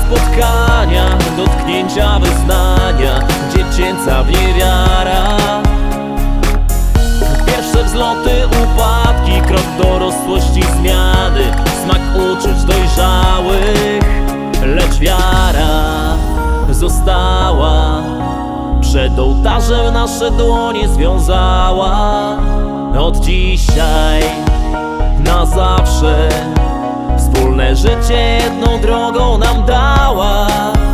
spotkania, dotknięcia wyznania, dziecięca w nie wiara. Pierwsze wzloty, upadki, krok dorosłości, zmiany, smak uczuć dojrzałych, lecz wiara została. Przed ołtarzem nasze dłonie związała. Od dzisiaj na zawsze wspólne życie jedną drogą nam dała.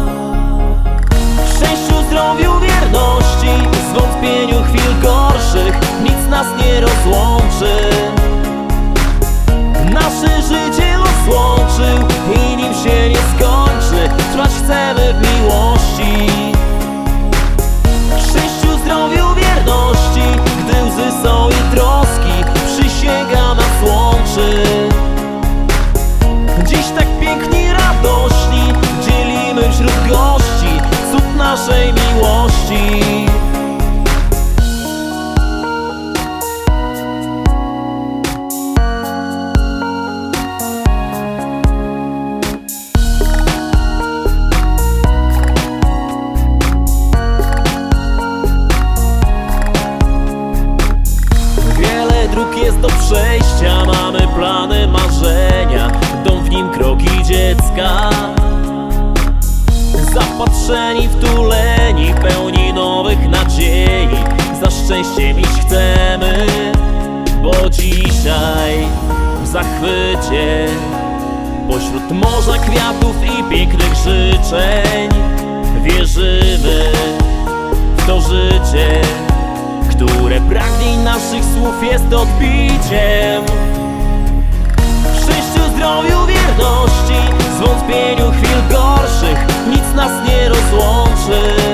W szczęściu, zdrowiu, wierności, zwątpieniu chwil gorszych nic nas nie rozłączy. Nasze życie los łączył i nim się nie skończy. Trwać chcemy w miłości. W szczęściu, zdrowiu, wierności, gdy łzy są i troski, przysięga nas łączy. Dziś tak piękni, radośni, dzielimy wśród gości cud naszej miłości. Dróg jest do przejścia, mamy plany, marzenia, dom w nim kroki dziecka. Zapatrzeni, wtuleni, pełni nowych nadziei, za szczęściem iść chcemy, bo dzisiaj w zachwycie pośród morza kwiatów i pięknych życzeń wierzymy w to życie, które pragnień naszych słów jest odbiciem. W szczęściu, zdrowiu, wierności, zwątpieniu chwil gorszych nic nas nie rozłączy.